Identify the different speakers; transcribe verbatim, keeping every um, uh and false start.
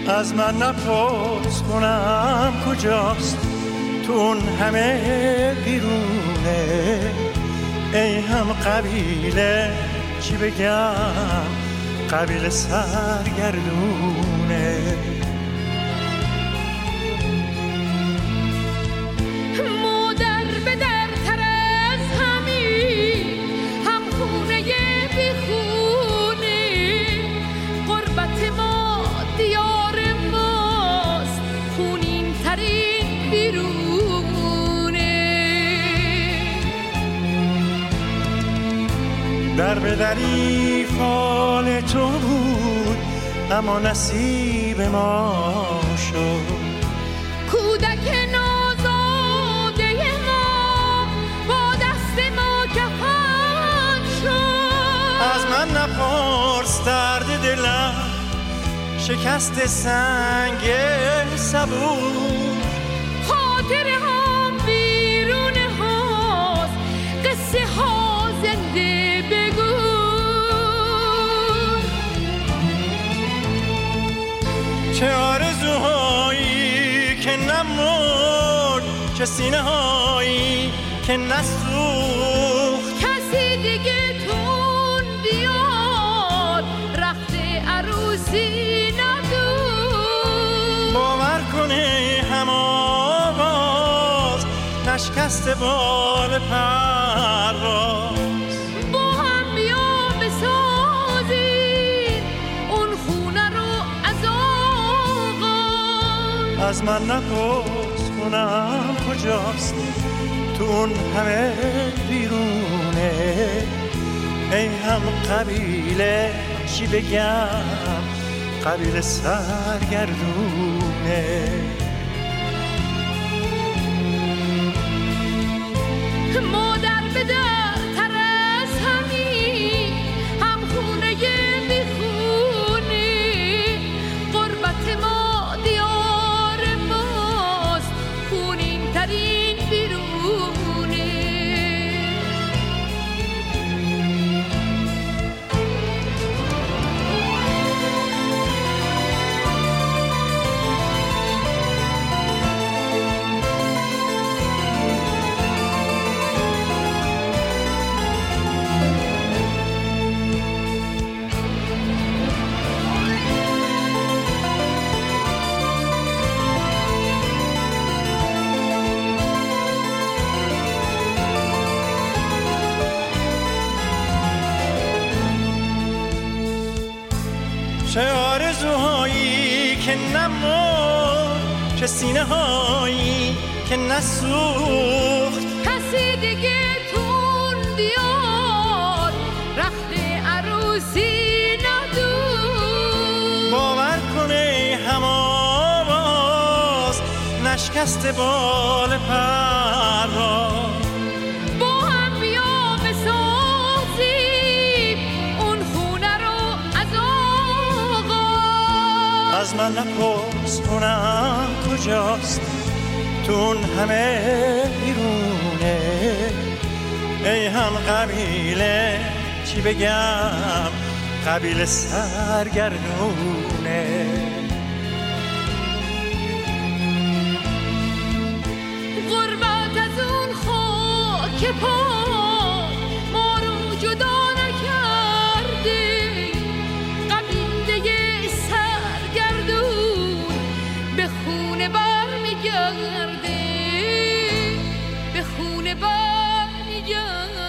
Speaker 1: از من نپرس کنم کجاست، تو اون همه بیرونه. ای هم قبیله چی بگم، قبیله سرگردونه.
Speaker 2: مادر به در تر از همین، هم خونه بی خونه. قربت ما دیار ماست، خونین ترین بیرونه.
Speaker 1: در به دری فال تو بود، اما نصیب ما شد.
Speaker 2: کودک نازاده ما با دست ما کفن شد.
Speaker 1: از من نپرس درد دلم، شکست سنگ صبور.
Speaker 2: خاطر هم بیرون هاست، قصه ها زنده بگو.
Speaker 1: چه آرزوهایی که نمرد، چه سینه هایی که نسوخت.
Speaker 2: کسی دیگه تون بیاد، رخت عروسی ندود.
Speaker 1: باور کنه هم آواز، نشکست بال پرواز.
Speaker 2: با هم بیا بسازیم اون خونه رو از آغاز.
Speaker 1: از من نپرس کنم کجاست، تو اون همه بیرونه. ای هم قبیله چی بگم، قبیله سرگردونه.
Speaker 2: مادر به در تر از همین، هم خونه بی خونه. قربت ما دیار ماست، خونین ترین بیرونه.
Speaker 1: چه آرزوهایی که نمرد، چه سینه هایی که نسوخت.
Speaker 2: کسی دیگه تون بیاد، رخت عروسی ندود.
Speaker 1: باور کنه هم آواز، نشکست بال پرواز.
Speaker 2: با هم بیا بسازیم اون خونه رو از آغاز.
Speaker 1: از من نپرس کنم کجاست، تو اون همه بیرونه. ای هم قبیله چی بگم، قبیله سرگردونه.
Speaker 2: غربت از اون خاک پاک ما رو جدا نکرده. قبیله سرگردون به خونه بر میگرده، به خونه بر میگرده.